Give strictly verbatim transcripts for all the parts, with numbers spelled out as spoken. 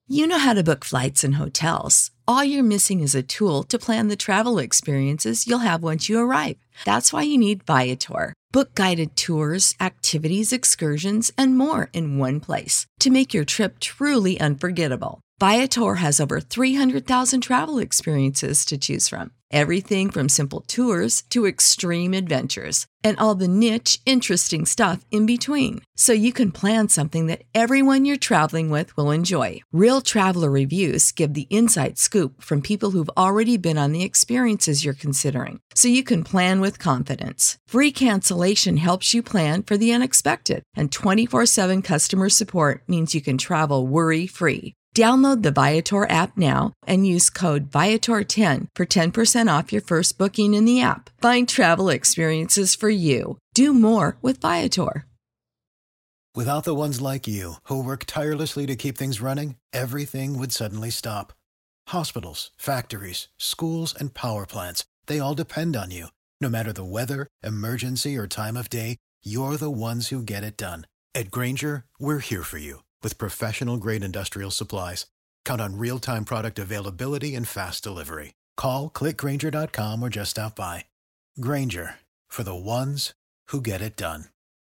You know how to book flights and hotels. All you're missing is a tool to plan the travel experiences you'll have once you arrive. That's why you need Viator. Book guided tours, activities, excursions, and more in one place to make your trip truly unforgettable. Viator has over three hundred thousand travel experiences to choose from. Everything from simple tours to extreme adventures and all the niche, interesting stuff in between. So you can plan something that everyone you're traveling with will enjoy. Real traveler reviews give the inside scoop from people who've already been on the experiences you're considering. So you can plan with confidence. Free cancellation helps you plan for the unexpected. And twenty-four seven customer support means you can travel worry-free. Download the Viator app now and use code Viator ten for ten percent off your first booking in the app. Find travel experiences for you. Do more with Viator. Without the ones like you, who work tirelessly to keep things running, everything would suddenly stop. Hospitals, factories, schools, and power plants, they all depend on you. No matter the weather, emergency, or time of day, you're the ones who get it done. At Grainger, we're here for you with professional-grade industrial supplies. Count on real-time product availability and fast delivery. Call, click Grainger dot com, or just stop by. Grainger, for the ones who get it done.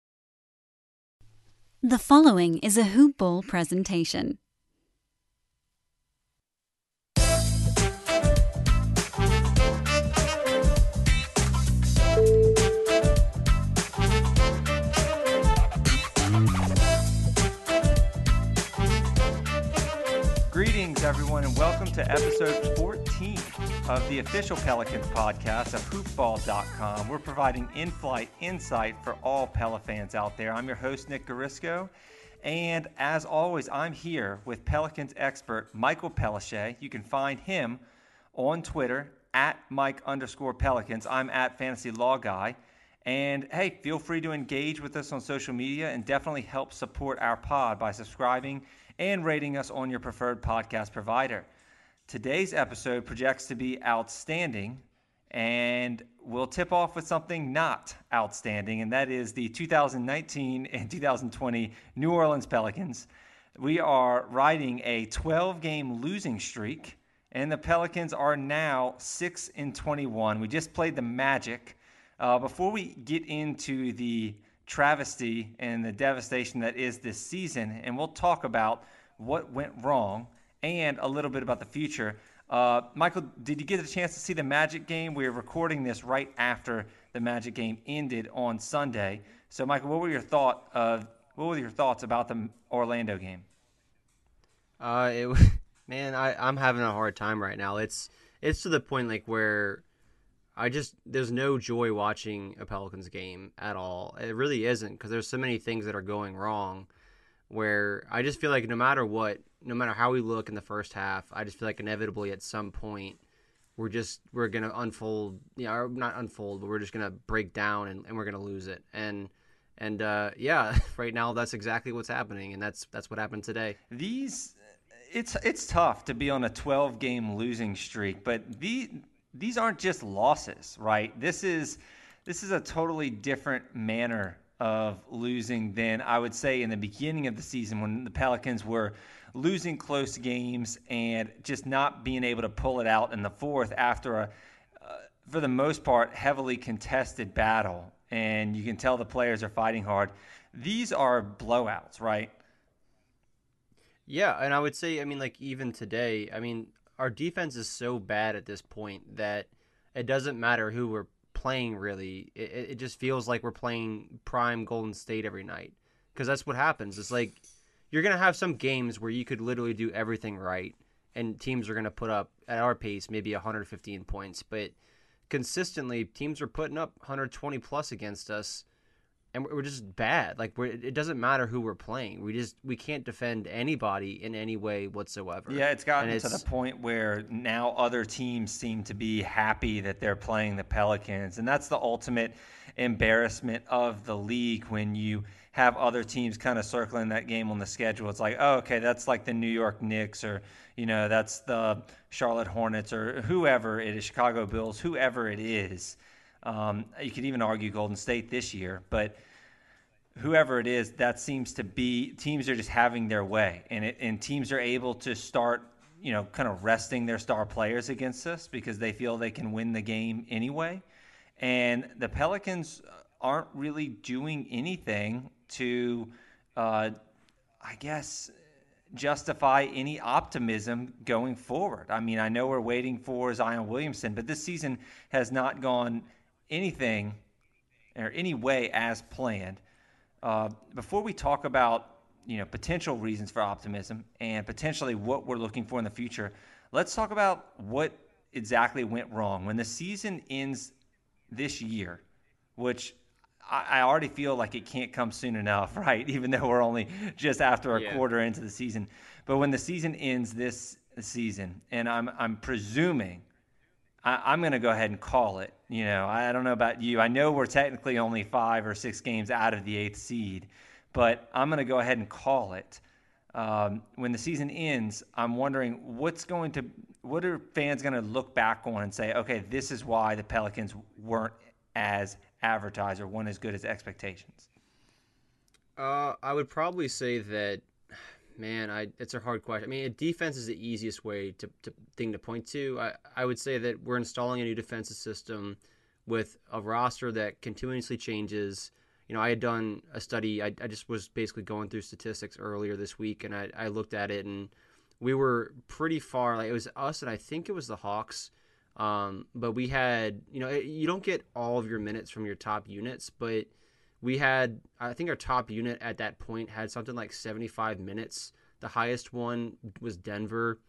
The following is a Hoop Ball presentation. Greetings, everyone, and welcome to episode fourteen of the official Pelicans podcast of hoop ball dot com. We're providing in-flight insight for all Pela fans out there. I'm your host, Nick Garisco, and as always, I'm here with Pelicans expert Michael Pelashe. You can find him on Twitter at Mike underscore Pelicans. I'm at Fantasy Law Guy. And hey, feel free to engage with us on social media and definitely help support our pod by subscribing and rating us on your preferred podcast provider. Today's episode projects to be outstanding, and we'll tip off with something not outstanding, and that is the two thousand nineteen and two thousand twenty New Orleans Pelicans. We are riding a twelve-game losing streak, and the Pelicans are now six and twenty-one. We just played the Magic. Uh, before we get into the travesty and the devastation that is this season, and we'll talk about what went wrong and a little bit about the future. Uh, Michael, did you get a chance to see the Magic game? We're recording this right after the Magic game ended on Sunday. So, Michael, what were your thought of what were your thoughts about the Orlando game? Uh, it, man, I, I'm having a hard time right now. It's it's to the point like where I just there's no joy watching a Pelicans game at all. It really isn't, because there's so many things that are going wrong where I just feel like no matter what, no matter how we look in the first half, I just feel like inevitably at some point we're just we're gonna unfold, you know, or not unfold, but we're just gonna break down and, and we're gonna lose it. And and uh, yeah, right now that's exactly what's happening, and that's that's what happened today. These it's it's tough to be on a twelve-game losing streak, but the These aren't just losses, right? This is this is a totally different manner of losing than I would say in the beginning of the season when the Pelicans were losing close games and just not being able to pull it out in the fourth after a, uh, for the most part, heavily contested battle. And you can tell the players are fighting hard. These are blowouts, right? Yeah, and I would say, I mean, like even today, I mean, our defense is so bad at this point that it doesn't matter who we're playing, really. It, it just feels like we're playing prime Golden State every night, because that's what happens. It's like you're going to have some games where you could literally do everything right, and teams are going to put up, at our pace, maybe one hundred fifteen points. But consistently, teams are putting up one hundred twenty plus against us, and we're just bad. Like we're, it doesn't matter who we're playing. We just we can't defend anybody in any way whatsoever. Yeah, it's gotten it's, to the point where now other teams seem to be happy that they're playing the Pelicans, and that's the ultimate embarrassment of the league when you have other teams kind of circling that game on the schedule. It's like, oh, okay, that's like the New York Knicks, or you know, that's the Charlotte Hornets, or whoever it is, Chicago Bulls, whoever it is. Um, you could even argue Golden State this year, but whoever it is, that seems to be teams are just having their way, and it, and teams are able to start, you know, kind of resting their star players against us because they feel they can win the game anyway. And the Pelicans aren't really doing anything to, uh, I guess, justify any optimism going forward. I mean, I know we're waiting for Zion Williamson, but this season has not gone anything or any way as planned. Uh, before we talk about, you know, potential reasons for optimism and potentially what we're looking for in the future, let's talk about what exactly went wrong. When the season ends this year, which I, I already feel like it can't come soon enough, right? Even though we're only just after a yeah. quarter into the season. But when the season ends this season, and I'm I'm presuming, I, I'm going to go ahead and call it. You know, I don't know about you. I know we're technically only five or six games out of the eighth seed, but I'm going to go ahead and call it. Um, when the season ends, I'm wondering what's going to, what are fans going to look back on and say, okay, this is why the Pelicans weren't as advertised or weren't as good as expectations? Uh, I would probably say that, man, I it's a hard question. I mean, defense is the easiest way to, to thing to point to. I, I would say that we're installing a new defensive system with a roster that continuously changes. You know, I had done a study. I, I just was basically going through statistics earlier this week, and I, I looked at it, and we were pretty far. Like, it was us, and I think it was the Hawks. Um, but we had, you know, you don't get all of your minutes from your top units, but we had, I think our top unit at that point had something like seventy-five minutes. The highest one was Denver.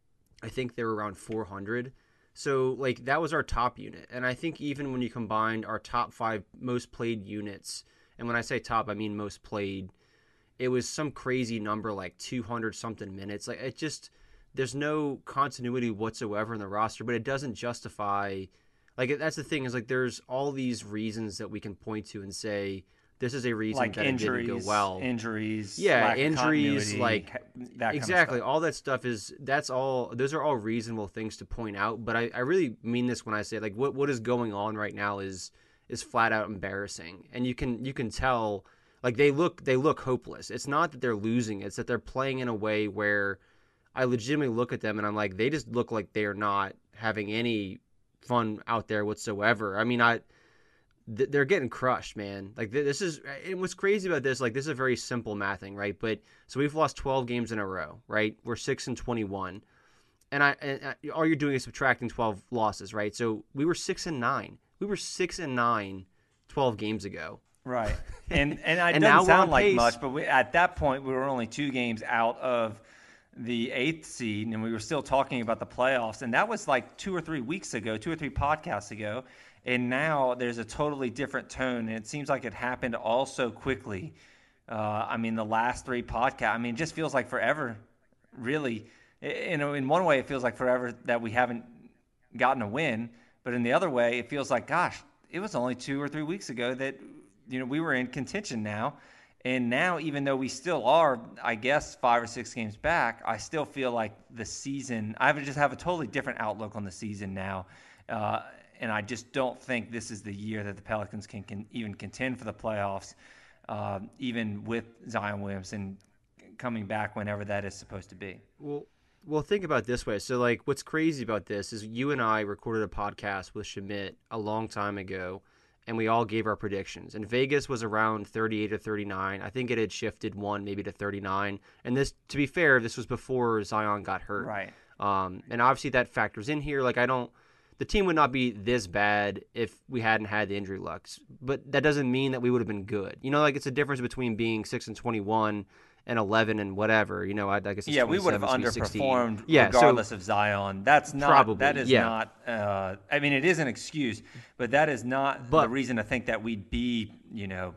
I think they were around four hundred. So, like, that was our top unit. And I think even when you combined our top five most played units, and when I say top, I mean most played, it was some crazy number, like two hundred something minutes. Like, it just, there's no continuity whatsoever in the roster, but it doesn't justify, like, that's the thing is, like, there's all these reasons that we can point to and say, this is a reason like that injuries, it didn't go well. Injuries, yeah, lack injuries, of like that exactly. Kind of all that stuff is that's all. Those are all reasonable things to point out. But I, I really mean this when I say, like, what what is going on right now is is flat out embarrassing, and you can you can tell, like, they look they look hopeless. It's not that they're losing; it's that they're playing in a way where I legitimately look at them and I'm like, they just look like they are not having any fun out there whatsoever. I mean, I. They're getting crushed, man. Like, this is, and what's crazy about this, like, this is a very simple mathing, right? But so we've lost twelve games in a row, right? We're six and twenty-one, and I, and I all you're doing is subtracting twelve losses, right? So we were six and nine. We were six and nine, twelve games ago, right? And and it and doesn't sound like much, but we, at that point we were only two games out of the eighth seed, and we were still talking about the playoffs, and that was like two or three weeks ago, two or three podcasts ago. And now there's a totally different tone, and it seems like it happened all so quickly. Uh, I mean, the last three podcasts, I mean, it just feels like forever, really. You know, in one way, it feels like forever that we haven't gotten a win. But in the other way, it feels like, gosh, it was only two or three weeks ago that, you know, we were in contention now. And now, even though we still are, I guess, five or six games back, I still feel like the season, I just have a totally different outlook on the season now. Uh, And I just don't think this is the year that the Pelicans can, can even contend for the playoffs, uh, even with Zion Williamson coming back whenever that is supposed to be. Well, well, think about it this way. So, like, what's crazy about this is you and I recorded a podcast with Schmidt a long time ago, and we all gave our predictions. And Vegas was around thirty-eight or thirty-nine. I think it had shifted one maybe to thirty-nine. And this, to be fair, this was before Zion got hurt. Right. Um, and obviously that factors in here. Like, I don't. The team would not be this bad if we hadn't had the injury luck, but that doesn't mean that we would have been good. You know, like, it's a difference between being six and twenty-one and eleven and whatever. You know, I, I guess it's yeah, we would have underperformed yeah, regardless so of Zion. That's not probably, that is yeah. not. Uh, I mean, it is an excuse, but that is not but, the reason to think that we'd be, you know,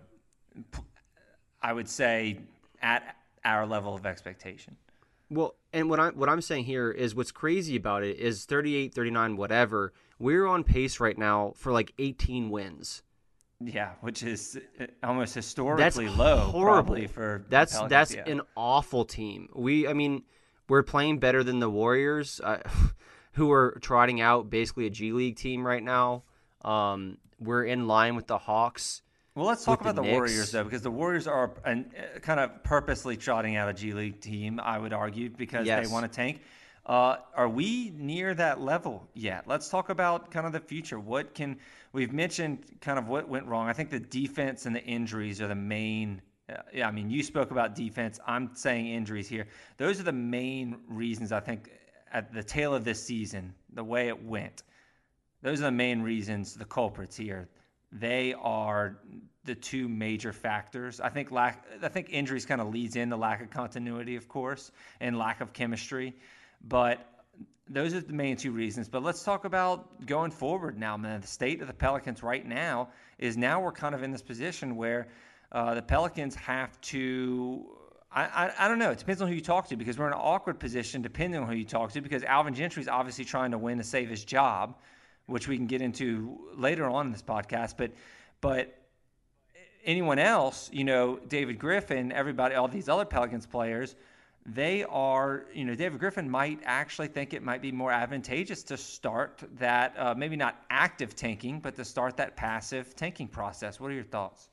I would say at our level of expectation. Well, and what I'm, what I'm saying here is what's crazy about it is thirty-eight, thirty-nine, whatever, we're on pace right now for like eighteen wins. Yeah, which is almost historically that's low horrible. Probably for That's Pelicans, that's yeah. an awful team. We, I mean, we're playing better than the Warriors, uh, who are trotting out basically a G League team right now. Um, we're in line with the Hawks. Well, let's talk with about the, the Warriors, Knicks. though, because the Warriors are an, uh, kind of purposely trotting out a G League team, I would argue, because Yes. they want to tank. Uh, are we near that level yet? Let's talk about kind of the future. What can we've mentioned kind of what went wrong. I think the defense and the injuries are the main. Uh, yeah, I mean, you spoke about defense. I'm saying injuries here. Those are the main reasons, I think, at the tail of this season, the way it went. Those are the main reasons, the culprits here. They are the two major factors. I think lack. I think injuries kind of leads in the lack of continuity, of course, and lack of chemistry. But those are the main two reasons. But let's talk about going forward now, man. The state of the Pelicans right now is now we're kind of in this position where uh, the Pelicans have to. I, I I don't know. It depends on who you talk to, because we're in an awkward position depending on who you talk to, because Alvin Gentry is obviously trying to win to save his job, which we can get into later on in this podcast. But but anyone else, you know, David Griffin, everybody, all these other Pelicans players, they are, you know, David Griffin might actually think it might be more advantageous to start that, uh, maybe not active tanking, but to start that passive tanking process. What are your thoughts?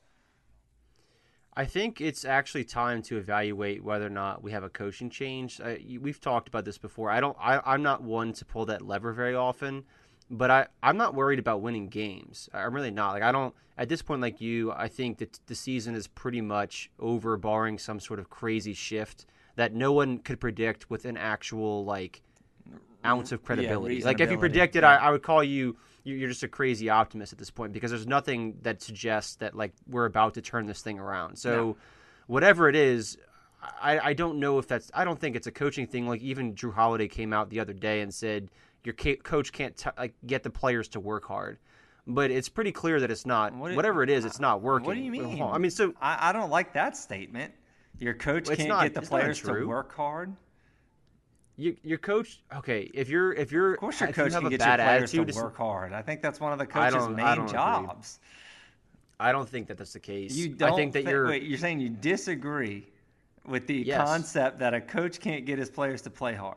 I think it's actually time to evaluate whether or not we have a coaching change. I, we've talked about this before. I don't. I, I'm not one to pull that lever very often, but I, I'm not worried about winning games. I'm really not. Like I don't. At this point, like you, I think that the season is pretty much over, barring some sort of crazy shift that no one could predict with an actual like ounce of credibility. Yeah, like if you predicted, yeah. I, I would call you. You're just a crazy optimist at this point, because there's nothing that suggests that like we're about to turn this thing around. So No. whatever it is, I, I don't know if that's – I don't think it's a coaching thing. Like even Drew Holiday came out the other day and said your ca- coach can't t- like get the players to work hard. But it's pretty clear that it's not. What do- Whatever it is, it's not working. What do you mean? I mean, so I, I don't like that statement. Your coach It's can't not- get the it's not players to true. work hard. you, your coach – okay, if you're – if you're Of course, your if you coach have can a get your bad players to attitude, it's- work hard. I think that's one of the I coach's don't- I main don't agree. jobs. I don't think that that's the case. You don't I think that thi- you're – wait, you're saying you disagree with the Yes. concept that a coach can't get his players to play hard.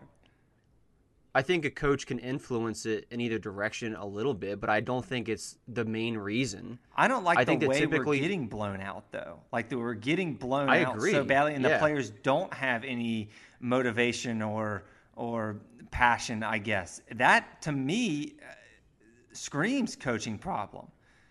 I think a coach can influence it in either direction a little bit, but I don't think it's the main reason. I don't like I the think that way typically- we're getting blown out, though. Like that we're getting blown I out agree. so badly, and the Yeah. players don't have any motivation or or passion. I guess that to me uh, screams coaching problem.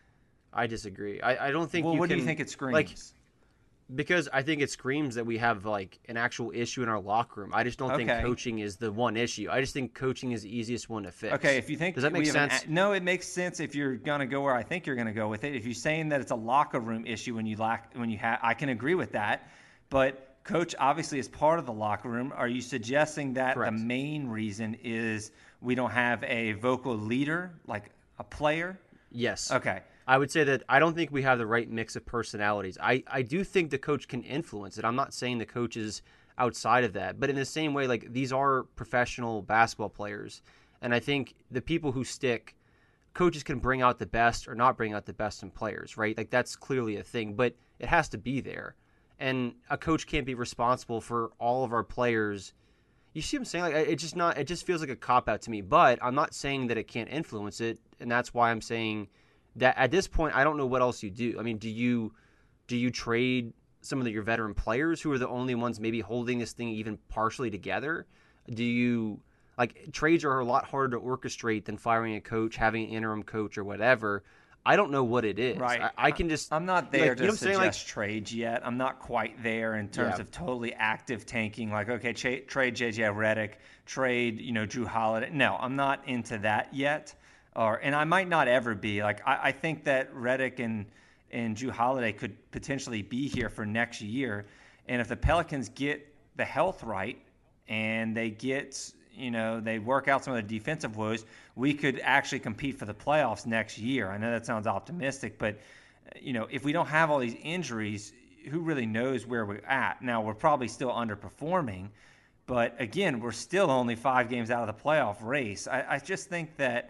I disagree. I, I don't think Well, you what can, do you think it screams? Like, because I think it screams that we have like an actual issue in our locker room. I just don't think Okay. coaching is the one issue. I just think coaching is the easiest one to fix. Okay, if you think Does that make we have an sense? a- no, it makes sense if you're gonna go where I think you're gonna go with it. If you're saying that it's a locker room issue when you lack when you have, I can agree with that. But coach obviously is part of the locker room. Are you suggesting that Correct. the main reason is we don't have a vocal leader, like a player? Yes. Okay. I would say that I don't think we have the right mix of personalities. I, I do think the coach can influence it. I'm not saying the coach is outside of that. But in the same way, like these are professional basketball players. And I think the people who stick, coaches can bring out the best or not bring out the best in players, right? Like that's clearly a thing. But it has to be there. And a coach can't be responsible for all of our players. You see what I'm saying? Like it just not it just feels like a cop-out to me. But I'm not saying that it can't influence it. And that's why I'm saying that at this point, I don't know what else you do. I mean, do you do you trade some of the, your veteran players who are the only ones maybe holding this thing even partially together? Do you like trades are a lot harder to orchestrate than firing a coach, having an interim coach, or whatever. I don't know what it is. Right. I, I can just. I'm not there like, to you know what I'm saying? suggest Like, trades yet. I'm not quite there in terms Yeah. of totally active tanking. Like, okay, cha- trade J J Redick, trade, you know, Drew Holiday. No, I'm not into that yet. Or and I might not ever be. Like, I, I think that Redick and and Drew Holiday could potentially be here for next year. And if the Pelicans get the health right and they get, you know, they work out some of the defensive woes, we could actually compete for the playoffs next year. I know that sounds optimistic, but, you know, if we don't have all these injuries, who really knows where we're at? Now, we're probably still underperforming, but again, we're still only five games out of the playoff race. I, I just think that,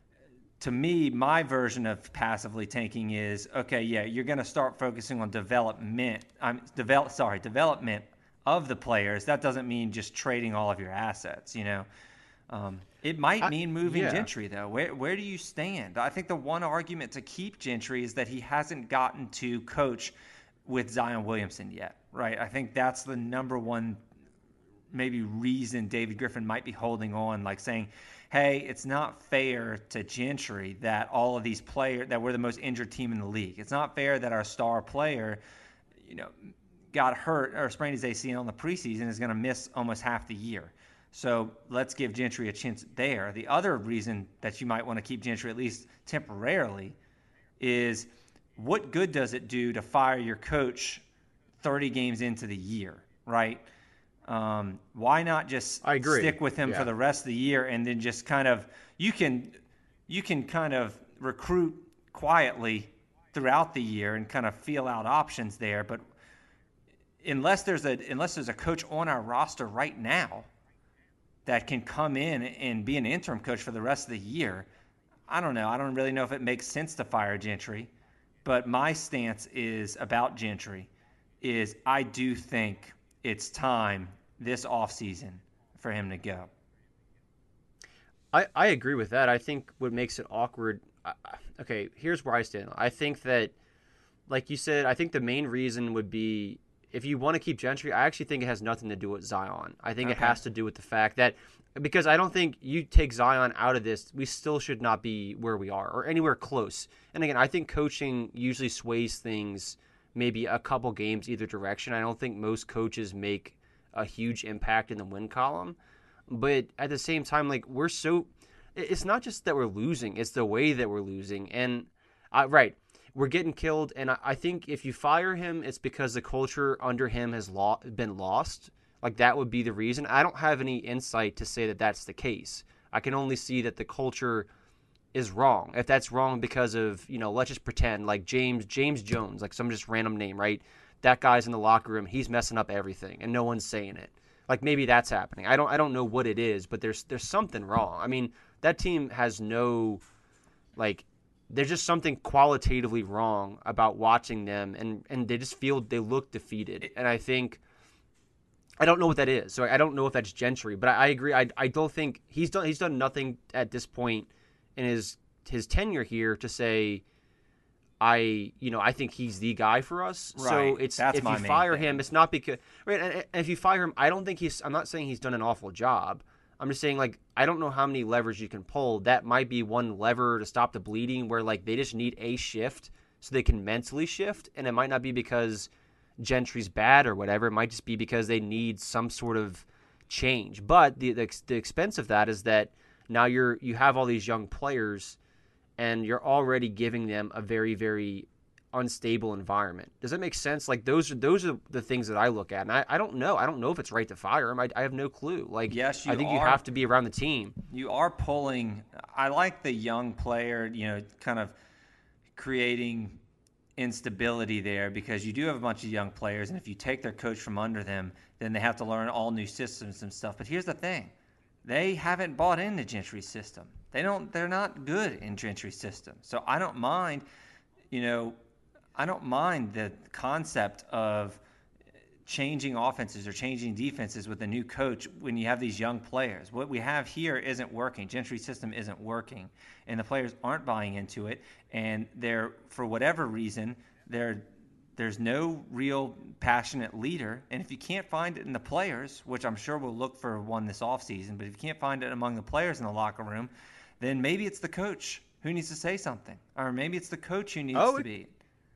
to me, my version of passively tanking is, okay, yeah, you're going to start focusing on development. I'm develop, sorry, development of the players. That doesn't mean just trading all of your assets, you know. Um, it might I, mean moving yeah. Gentry, though. Where where do you stand? I think the one argument to keep Gentry is that he hasn't gotten to coach with Zion Williamson yet, right? I think that's the number one maybe reason David Griffin might be holding on, like saying, hey, it's not fair to Gentry that all of these players, that we're the most injured team in the league. It's not fair that our star player, you know, got hurt or sprained his A C L in the preseason, is going to miss almost half the year. So let's give Gentry a chance there. The other reason that you might want to keep Gentry, at least temporarily, is what good does it do to fire your coach thirty games into the year, right? Um, why not just I agree. stick with him yeah. for the rest of the year, and then just kind of you can you can kind of recruit quietly throughout the year and kind of feel out options there. But unless there's a unless there's a coach on our roster right now that can come in and be an interim coach for the rest of the year, I don't know. I don't really know if it makes sense to fire Gentry. But my stance is about Gentry is I do think it's time this offseason for him to go. I, I agree with that. I think what makes it awkward, uh, okay, here's where I stand. I think that, like you said, I think the main reason would be if you want to keep Gentry, I actually think it has nothing to do with Zion. I think okay. it has to do with the fact that, because I don't think you take Zion out of this, we still should not be where we are or anywhere close. And again, I think coaching usually sways things maybe a couple games either direction. I don't think most coaches make a huge impact in the win column. But at the same time, like, we're so – it's not just that we're losing. It's the way that we're losing. And, uh, right, we're getting killed. And I, I think if you fire him, it's because the culture under him has lo- been lost. Like, that would be the reason. I don't have any insight to say that that's the case. I can only see that the culture is wrong. If that's wrong because of, you know, let's just pretend, like James James Jones, like some just random name, right? That guy's in the locker room. He's messing up everything, and no one's saying it. Like, maybe that's happening. I don't I don't know what it is, but there's there's something wrong. I mean, that team has no, like, there's just something qualitatively wrong about watching them, and, and they just feel they look defeated. And I think, I don't know what that is. So I don't know if that's Gentry, but I, I agree. I I don't think he's done he's done nothing at this point in his his tenure here to say, I, you know, I think he's the guy for us. Right. So it's That's if my you main fire thing. him, it's not because right. And, and if you fire him, I don't think he's. I'm not saying he's done an awful job. I'm just saying, like, I don't know how many levers you can pull. That might be one lever to stop the bleeding, where like they just need a shift so they can mentally shift, and it might not be because Gentry's bad or whatever. It might just be because they need some sort of change. But the the, the expense of that is that now you're you have all these young players, and you're already giving them a very, very unstable environment. Does that make sense? Like, those are those are the things that I look at, and I, I don't know. I don't know if it's right to fire him. I, I have no clue. Like, yes, you I think are, you have to be around the team. You are pulling. I like the young player, you know, kind of creating instability there, because you do have a bunch of young players, and if you take their coach from under them, then they have to learn all new systems and stuff. But here's the thing. They haven't bought into Gentry's system. They don't, they're not good in Gentry's system. So I don't mind, you know, I don't mind the concept of changing offenses or changing defenses with a new coach when you have these young players. What we have here isn't working. Gentry's system isn't working, and the players aren't buying into it. And they're, for whatever reason, they're There's no real passionate leader. And if you can't find it in the players, which I'm sure we'll look for one this offseason, but if you can't find it among the players in the locker room, then maybe it's the coach who needs to say something. Or maybe it's the coach who needs oh, to be.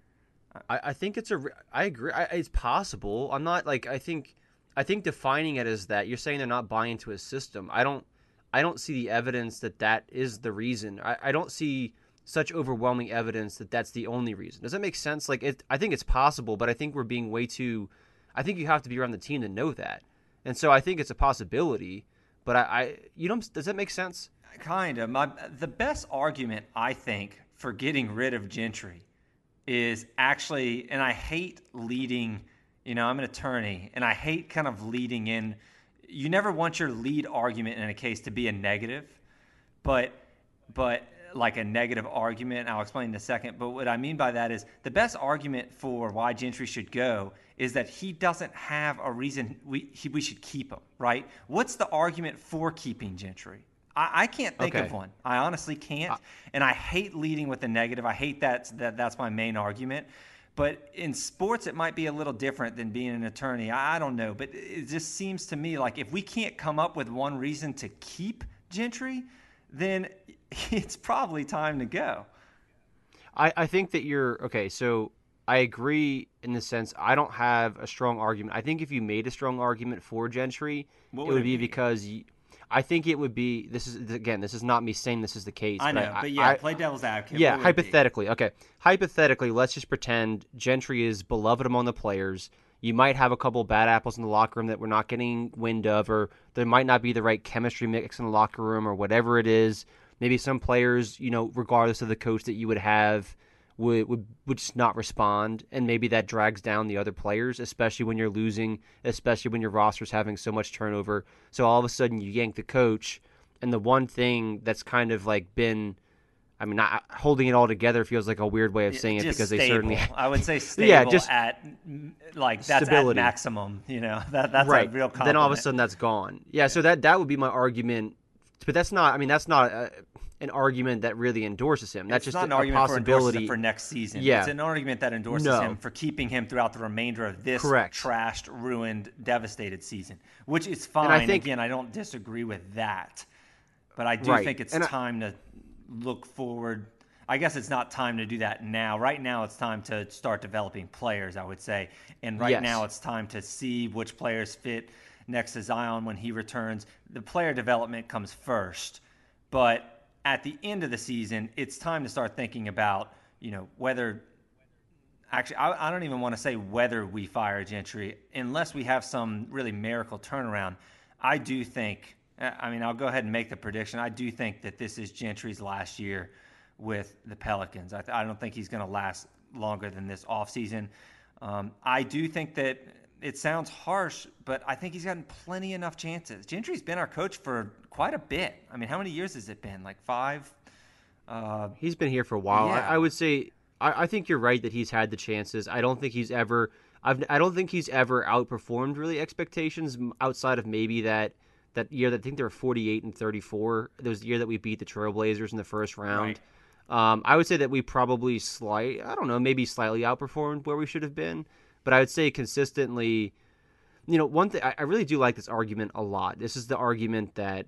I, I think it's a – I agree. I, it's possible. I'm not like – I think I think defining it as that, you're saying they're not buying into his system. I don't I don't see the evidence that that is the reason. I, I don't see – such overwhelming evidence that that's the only reason. Does that make sense? Like, it, I think it's possible, but I think we're being way too, I think you have to be around the team to know that. And so I think it's a possibility, but I, I you know, does that make sense? Kind of. My, the best argument, I think, for getting rid of Gentry is actually, and I hate leading, you know, I'm an attorney, and I hate kind of leading in, you never want your lead argument in a case to be a negative, but, but, like a negative argument. I'll explain in a second. But what I mean by that is the best argument for why Gentry should go is that he doesn't have a reason we he, we should keep him, right? What's the argument for keeping Gentry? I, I can't think okay. of one. I honestly can't. Uh, and I hate leading with the negative. I hate that, that that's my main argument. But in sports, it might be a little different than being an attorney. I, I don't know. But it just seems to me like if we can't come up with one reason to keep Gentry, then it's probably time to go. I, I think that you're okay. So I agree in the sense I don't have a strong argument. I think if you made a strong argument for Gentry, what it would would it be, be because you, I think it would be. This is again. This is not me saying this is the case. I know, but, but yeah, I, play devil's advocate. Yeah, hypothetically. Okay, hypothetically, let's just pretend Gentry is beloved among the players. You might have a couple of bad apples in the locker room that we're not getting wind of, or there might not be the right chemistry mix in the locker room, or whatever it is. Maybe some players, you know, regardless of the coach that you would have, would, would would just not respond, and maybe that drags down the other players, especially when you're losing, especially when your roster's having so much turnover. So all of a sudden you yank the coach, and the one thing that's kind of like been, I mean, not holding it all together feels like a weird way of saying just it because stable. they certainly, I would say stable yeah, just at like that's stability. at maximum. You know, that that's right. a real compliment. Then all of a sudden that's gone. Yeah, yeah. So that that would be my argument. But that's not. I mean, that's not a, an argument that really endorses him. That's it's just not an a, argument a possibility for, for next season. Yeah. It's an argument that endorses no. him for keeping him throughout the remainder of this Correct. trashed, ruined, devastated season, which is fine. I think, Again, I don't disagree with that, but I do right. think it's and time I, to look forward. I guess it's not time to do that now. Right now, it's time to start developing players, I would say. And right yes. now, it's time to see which players fit next to Zion when he returns. The player development comes first. But at the end of the season, it's time to start thinking about, you know, whether – actually, I, I don't even want to say whether we fire Gentry unless we have some really miracle turnaround. I do think – I mean, I'll go ahead and make the prediction. I do think that this is Gentry's last year with the Pelicans. I, I don't think he's going to last longer than this offseason. Um, I do think that it sounds harsh, but I think he's gotten plenty enough chances. Gentry's been our coach for quite a bit. I mean, how many years has it been? Like five? Uh, he's been here for a while. yeah. I, I would say I, I think you're right that he's had the chances. I don't think he's ever I've, I don't think he's ever outperformed really expectations outside of maybe that that year that I think they were forty-eight and thirty-four. There was the year that we beat the Trailblazers in the first round. Right. Um, I would say that we probably slight, I don't know, maybe slightly outperformed where we should have been. But I would say consistently, you know, one thing, I, I really do like this argument a lot. This is the argument that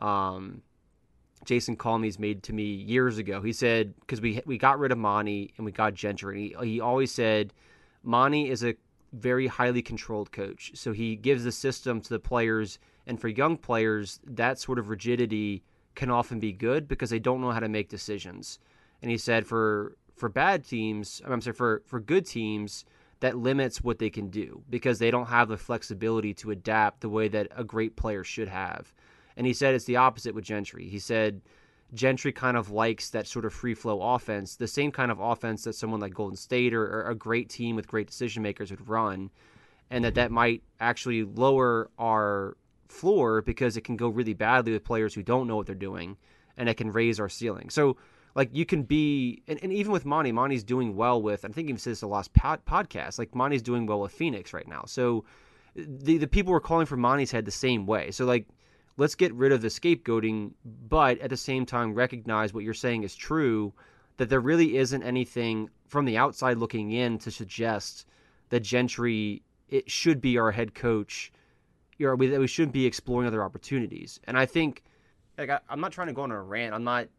um, Jason Calmes made to me years ago. He said, because we we got rid of Monty and we got Gentry, he, he always said, Monty is a very highly controlled coach. So he gives the system to the players, and for young players, that sort of rigidity can often be good because they don't know how to make decisions. And he said for for bad teams, I'm sorry, for, for good teams, that limits what they can do because they don't have the flexibility to adapt the way that a great player should have. And he said it's the opposite with Gentry. He said Gentry kind of likes that sort of free-flow offense, the same kind of offense that someone like Golden State or, or a great team with great decision-makers would run, and that that might actually lower our floor because it can go really badly with players who don't know what they're doing, and it can raise our ceiling. So, like, you can be, and, and even with Monty, Monty's doing well with, I think even said this the last pod, podcast, like, Monty's doing well with Phoenix right now. So, the the people were calling for Monty's head the same way. So, like, let's get rid of the scapegoating, but at the same time recognize what you're saying is true, that there really isn't anything from the outside looking in to suggest that Gentry, it should be our head coach, or we, that we shouldn't be exploring other opportunities. And I think, like, I, I'm not trying to go on a rant. I'm not,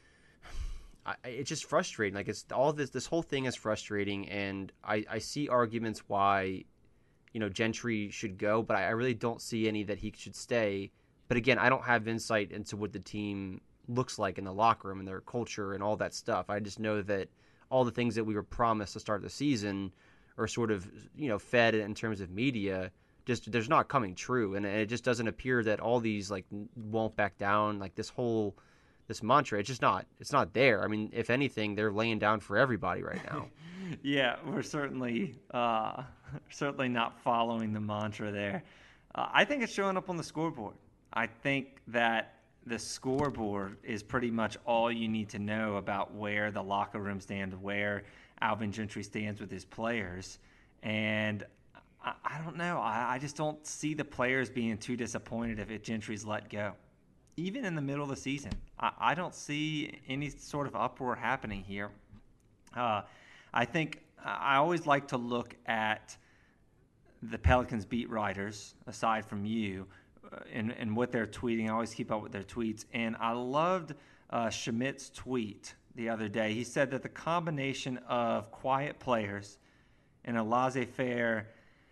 I, it's just frustrating. Like, it's all this, this whole thing is frustrating, and I, I see arguments why, you know, Gentry should go, but I, I really don't see any that he should stay. But again, I don't have insight into what the team looks like in the locker room and their culture and all that stuff. I just know that all the things that we were promised to start the season are sort of, you know, fed in terms of media, just there's not coming true. And it just doesn't appear that all these, like, won't back down, like this whole, this mantra, it's just not, it's not there. I mean, if anything, they're laying down for everybody right now. Yeah, we're certainly, uh, certainly not following the mantra there. Uh, I think it's showing up on the scoreboard. I think that the scoreboard is pretty much all you need to know about where the locker room stands, where Alvin Gentry stands with his players. And I, I don't know. I, I just don't see the players being too disappointed if it Gentry's let go. Even in the middle of the season, I, I don't see any sort of uproar happening here. Uh, I think I always like to look at the Pelicans beat writers, aside from you, uh, and, and what they're tweeting. I always keep up with their tweets. And I loved uh, Schmidt's tweet the other day. He said that the combination of quiet players and a laissez-faire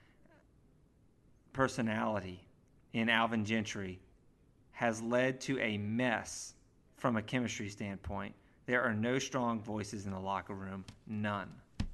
personality in Alvin Gentry has led to a mess from a chemistry standpoint. There are no strong voices in the locker room. None.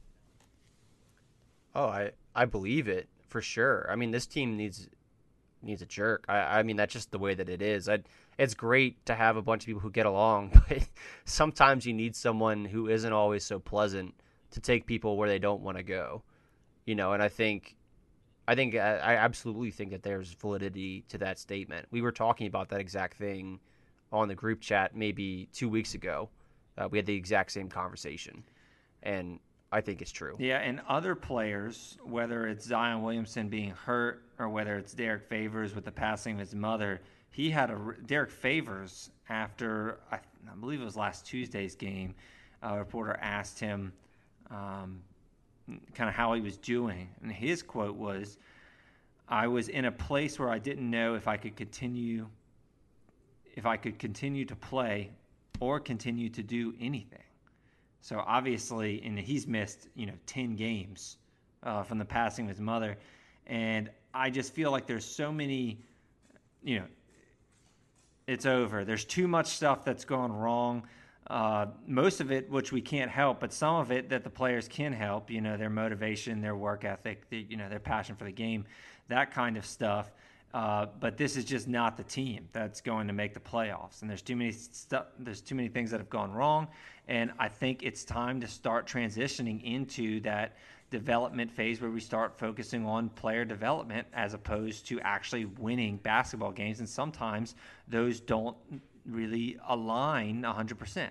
Oh, I, I believe it for sure. I mean, this team needs needs a jerk. I, I mean, that's just the way that it is. I, it's great to have a bunch of people who get along, but sometimes you need someone who isn't always so pleasant to take people where they don't want to go. You know, and I think I think I absolutely think that there's validity to that statement. We were talking about that exact thing on the group chat maybe two weeks ago. Uh, we had the exact same conversation, and I think it's true. Yeah, and other players, whether it's Zion Williamson being hurt or whether it's Derek Favors with the passing of his mother, he had a Derek Favors after I, I believe it was last Tuesday's game. A reporter asked him um, kind of how he was doing, and his quote was, "I was in a place where I didn't know if I could continue, if I could continue to play, or continue to do anything." So obviously, and he's missed, you know, ten games uh, from the passing of his mother. And I just feel like there's so many, you know, it's over. There's too much stuff that's gone wrong. Uh, most of it, which we can't help, but some of it that the players can help, you know, their motivation, their work ethic, the, you know, their passion for the game, that kind of stuff. Uh, but this is just not the team that's going to make the playoffs, and there's too many stuff. There's too many things that have gone wrong, and I think it's time to start transitioning into that development phase where we start focusing on player development as opposed to actually winning basketball games. And sometimes those don't really align one hundred percent.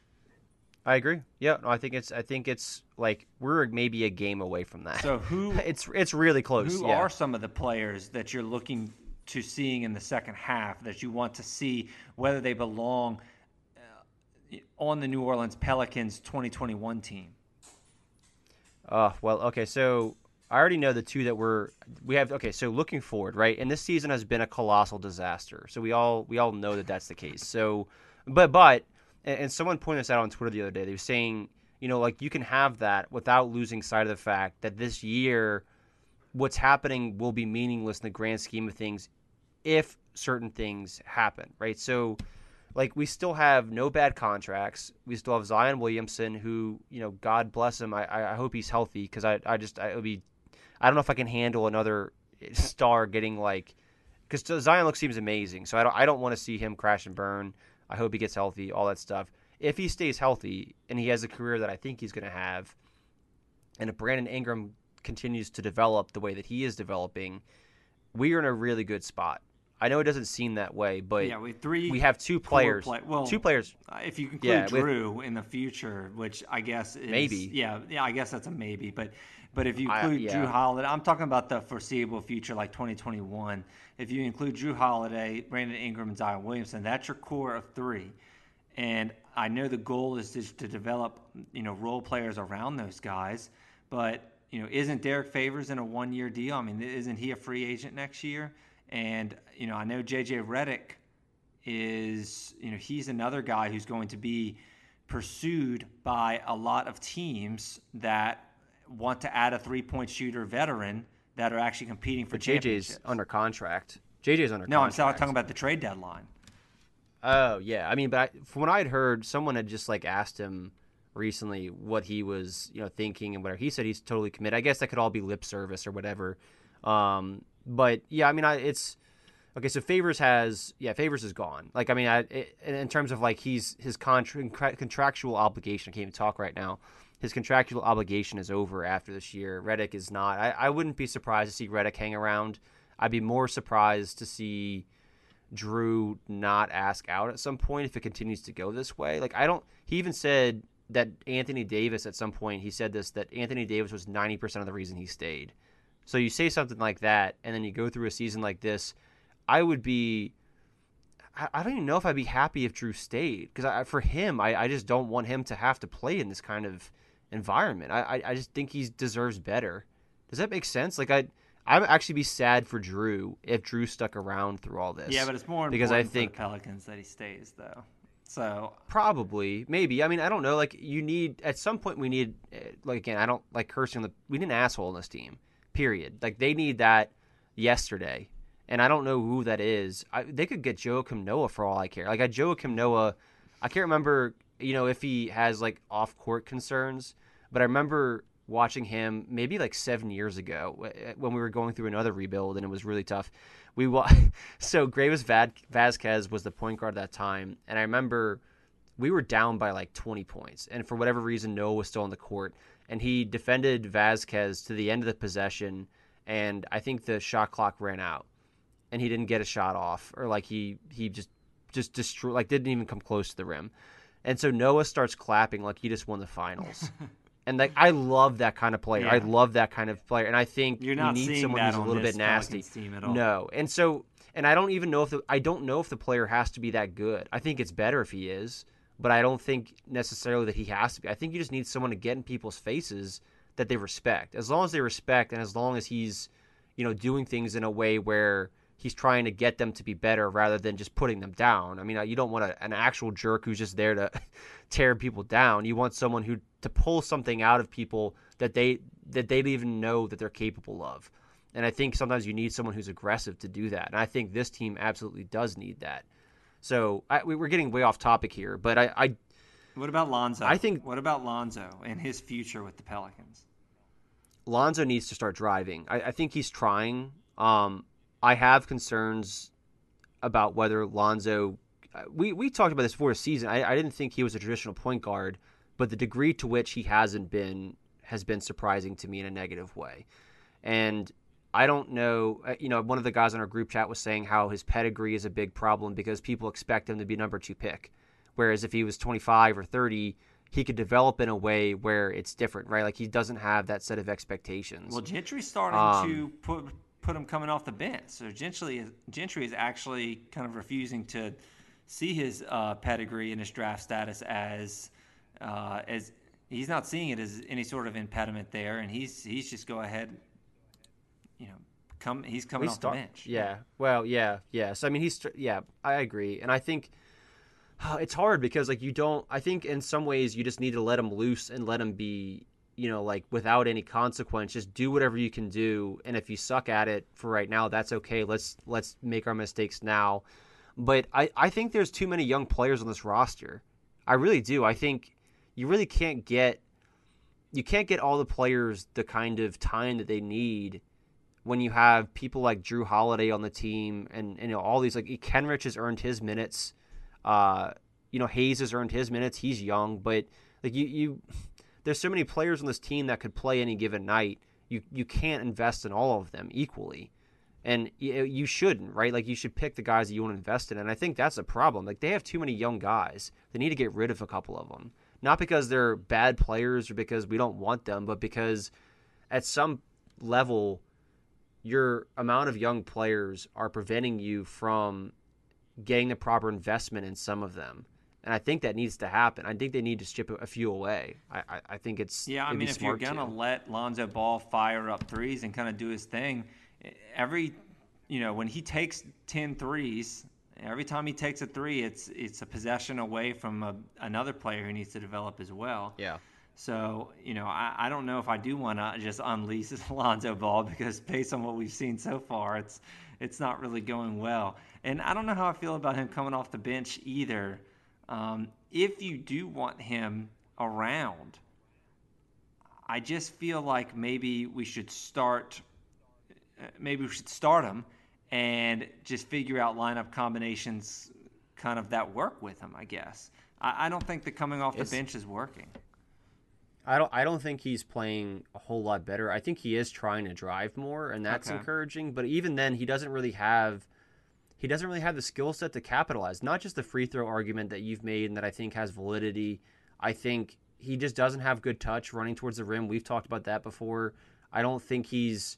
I agree. Yeah, no, I think it's. I think it's like we're maybe a game away from that. So who? it's it's really close. Who yeah. are some of the players that you're looking to seeing in the second half that you want to see whether they belong uh, on the New Orleans Pelicans twenty twenty-one team? Uh, well, okay. So I already know the two that we're we have. Okay, so looking forward, right? And this season has been a colossal disaster. So we all we all know that that's the case. So, but but. And someone pointed this out on Twitter the other day. They were saying, you know, like you can have that without losing sight of the fact that this year what's happening will be meaningless in the grand scheme of things if certain things happen, right? So, like, we still have no bad contracts. We still have Zion Williamson, who, you know, God bless him. I, I hope he's healthy because I, I just, I, it would be, I don't know if I can handle another star getting like, because Zion looks seems amazing. So I don't, I don't want to see him crash and burn. I hope he gets healthy, all that stuff. If he stays healthy and he has a career that I think he's going to have, and if Brandon Ingram continues to develop the way that he is developing, we are in a really good spot. I know it doesn't seem that way, but yeah, we, three we have two players. Play, well, two players. If you include yeah, Drew with, in the future, which I guess is maybe. Yeah, yeah, I guess that's a maybe. But but if you include I, yeah. Drew Holiday, I'm talking about the foreseeable future, like twenty twenty-one. If you include Drew Holiday, Brandon Ingram, and Zion Williamson, that's your core of three. And I know the goal is to, to develop, you know, role players around those guys. But, you know, isn't Derek Favors in a one-year deal? I mean, isn't he a free agent next year? And, you know, I know J J Redick is, you know, he's another guy who's going to be pursued by a lot of teams that want to add a three-point shooter veteran that are actually competing for but J J's championships. under contract. J J's under no, contract. No, I'm talking about the trade deadline. Oh, yeah. I mean, but I, from what I had heard, someone had just, like, asked him recently what he was, you know, thinking and whatever. He said he's totally committed. I guess that could all be lip service or whatever. Um, but, yeah, I mean, I, it's – okay, so Favors has – yeah, Favors is gone. Like, I mean, I, it, in terms of, like, he's his contra- contractual obligation – I can't even talk right now. His contractual obligation is over after this year. Redick is not. I, I wouldn't be surprised to see Redick hang around. I'd be more surprised to see – Drew not ask out at some point if it continues to go this way. Like I don't. He even said that Anthony Davis at some point. He said this that Anthony Davis was ninety percent of the reason he stayed. So you say something like that, and then you go through a season like this. I would be. I, I don't even know if I'd be happy if Drew stayed because for him, I, I just don't want him to have to play in this kind of environment. I I, I just think he deserves better. Does that make sense? Like I. I'd actually be sad for Drew if Drew stuck around through all this. Yeah, but it's more important because I think for the Pelicans that he stays, though. So probably, maybe. I mean, I don't know. Like you need at some point we need like again. I don't like cursing on the. We need an asshole in this team. Period. Like they need that yesterday, and I don't know who that is. I, they could get Joakim Noah for all I care. Like I Joakim Noah, I can't remember. You know if he has like off court concerns, but I remember watching him maybe like seven years ago when we were going through another rebuild and it was really tough. We wa- so Gravis Vasquez was the point guard at that time, and I remember we were down by like twenty points, and for whatever reason Noah was still on the court, and he defended Vasquez to the end of the possession, and I think the shot clock ran out, and he didn't get a shot off, or like he he just just destroyed, like didn't even come close to the rim, and so Noah starts clapping like he just won the finals. And like I love that kind of player. Yeah. I love that kind of player, and I think You're not we need seeing someone that who's a on little this bit nasty. Pelicans team at all. No, and so and I don't even know if the I don't know if the player has to be that good. I think it's better if he is, but I don't think necessarily that he has to be. I think you just need someone to get in people's faces that they respect. As long as they respect, and as long as he's, you know, doing things in a way where he's trying to get them to be better rather than just putting them down. I mean, you don't want a, an actual jerk who's just there to tear people down. You want someone who to pull something out of people that they that they don't even know that they're capable of. And I think sometimes you need someone who's aggressive to do that. And I think this team absolutely does need that. So I, we, we're getting way off topic here, but I, I what about Lonzo? I think what about Lonzo and his future with the Pelicans? Lonzo needs to start driving. I, I think he's trying. Um, I have concerns about whether Lonzo. We we talked about this before the season. I, I didn't think he was a traditional point guard, but the degree to which he hasn't been has been surprising to me in a negative way. And I don't know. You know, one of the guys on our group chat was saying how his pedigree is a big problem because people expect him to be number two pick, whereas if he was twenty-five or thirty, he could develop in a way where it's different, right? Like he doesn't have that set of expectations. Well, Gentry's starting Um, to put put him coming off the bench. So Gentry Gentry is actually kind of refusing to see his uh, pedigree and his draft status as uh, as he's not seeing it as any sort of impediment there, and he's he's just go ahead, you know, come he's coming We off start- the bench. Yeah. Well, yeah, yeah. So I mean, he's yeah. I agree, and I think it's hard because like you don't. I think in some ways you just need to let him loose and let him be, you know, like without any consequence. Just do whatever you can do, and if you suck at it for right now, that's okay. Let's let's make our mistakes now. But I I think there's too many young players on this roster. I really do. I think you really can't get you can't get all the players the kind of time that they need when you have people like Drew Holiday on the team, and, and you know all these like Kenrich has earned his minutes. Uh, you know, Hayes has earned his minutes. He's young, but like you, you, there's so many players on this team that could play any given night. You you can't invest in all of them equally, and you, you shouldn't, right? Like you should pick the guys that you want to invest in, and I think that's a problem. Like they have too many young guys. They need to get rid of a couple of them, not because they're bad players or because we don't want them, but because at some level, your amount of young players are preventing you from getting the proper investment in some of them. And I think that needs to happen. I think they need to strip a few away. I, I, I think it's Yeah, I it'd be mean, if you're smart going to. to let Lonzo Ball fire up threes and kind of do his thing, every, you know, when he takes ten threes, every time he takes a three, it's it's a possession away from a, another player who needs to develop as well. Yeah. So, you know, I, I don't know if I do want to just unleash Lonzo Ball because based on what we've seen so far, it's it's not really going well. And I don't know how I feel about him coming off the bench either. Um, if you do want him around, I just feel like maybe we should start maybe we should start him and just figure out lineup combinations kind of that work with him, I guess. I, I don't think that coming off the It's- bench is working. I don't. I don't think he's playing a whole lot better. I think he is trying to drive more, and that's Okay. encouraging. But even then, he doesn't really have. he doesn't really have the skill set to capitalize. Not just the free throw argument that you've made and that I think has validity. I think he just doesn't have good touch running towards the rim. We've talked about that before. I don't think he's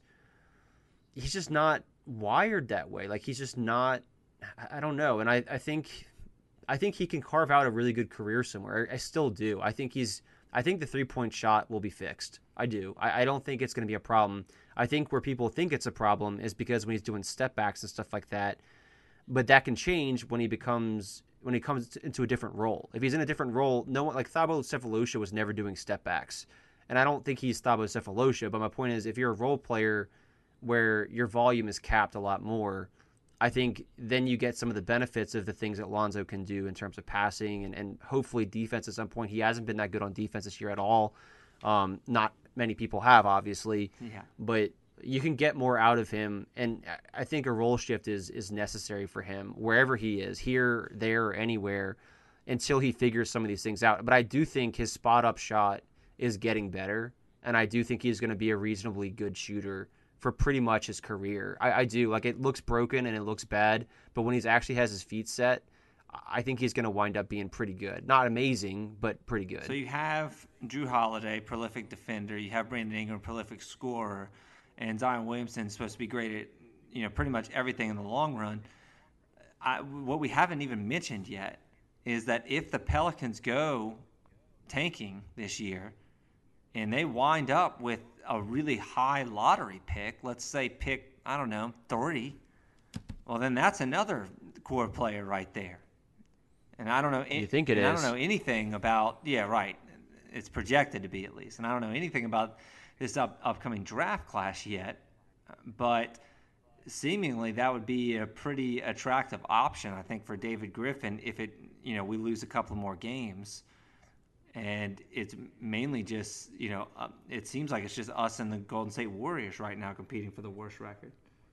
he's just not wired that way. Like he's just not. I don't know. And I, I think I think he can carve out a really good career somewhere. I still do. I think he's. I think the three-point shot will be fixed. I do. I, I don't think it's going to be a problem. I think where people think it's a problem is because when he's doing step backs and stuff like that. But that can change when he becomes when he comes into a different role. If he's in a different role, no one like Thabo Sefolosha was never doing step backs, and I don't think he's Thabo Sefolosha. But my point is, if you're a role player where your volume is capped a lot more, I think then you get some of the benefits of the things that Lonzo can do in terms of passing and, and hopefully defense at some point. He hasn't been that good on defense this year at all. Um, not many people have, obviously, yeah. but you can get more out of him. And I think a role shift is is necessary for him wherever he is, here, there, or anywhere, until he figures some of these things out. But I do think his spot-up shot is getting better, and I do think he's going to be a reasonably good shooter for pretty much his career. I, I do. Like, it looks broken and it looks bad, but when he actually has his feet set, I think he's going to wind up being pretty good. Not amazing, but pretty good. So you have Drew Holiday, prolific defender. You have Brandon Ingram, prolific scorer. And Zion Williamson is supposed to be great at, you know, pretty much everything in the long run. I, what we haven't even mentioned yet is that if the Pelicans go tanking this year and they wind up with a really high lottery pick, let's say pick, I don't know, thirty, well, then that's another core player right there. And I don't know. You think it is? I don't know anything about, yeah, right. It's projected to be at least. And I don't know anything about this up, upcoming draft class yet, but seemingly that would be a pretty attractive option, I think, for David Griffin if it, you know, we lose a couple more games. And it's mainly just, you know, uh, it seems like it's just us and the Golden State Warriors right now competing for the worst record.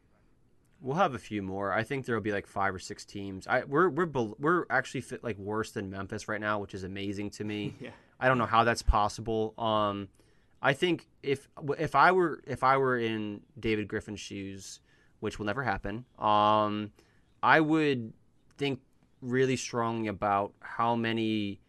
We'll have a few more. I think there will be like five or six teams. I we're we're we're actually fit like worse than Memphis right now, which is amazing to me. Yeah. I don't know how that's possible. Um, I think if if I were if I were in David Griffin's shoes, which will never happen, um, I would think really strongly about how many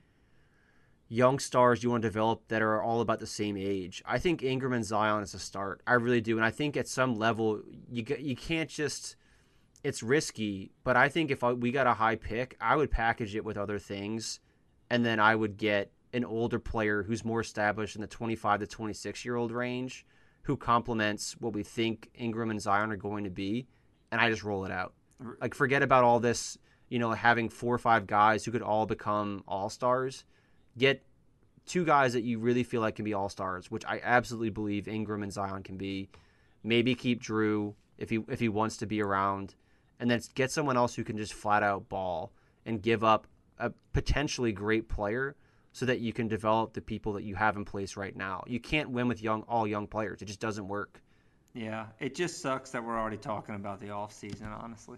young stars you want to develop that are all about the same age. I think Ingram and Zion is a start. I really do. And I think at some level, you you can't just, it's risky, but I think if we got a high pick, I would package it with other things, and then I would get an older player who's more established in the twenty-five to twenty-six-year-old range who complements what we think Ingram and Zion are going to be, and I just roll it out. Like, forget about all this, you know, having four or five guys who could all become all-stars. Get two guys that you really feel like can be all-stars, which I absolutely believe Ingram and Zion can be. Maybe keep Drew if he if he wants to be around, and then get someone else who can just flat-out ball and give up a potentially great player so that you can develop the people that you have in place right now. You can't win with young all young players. It just doesn't work. Yeah, it just sucks that we're already talking about the offseason, honestly.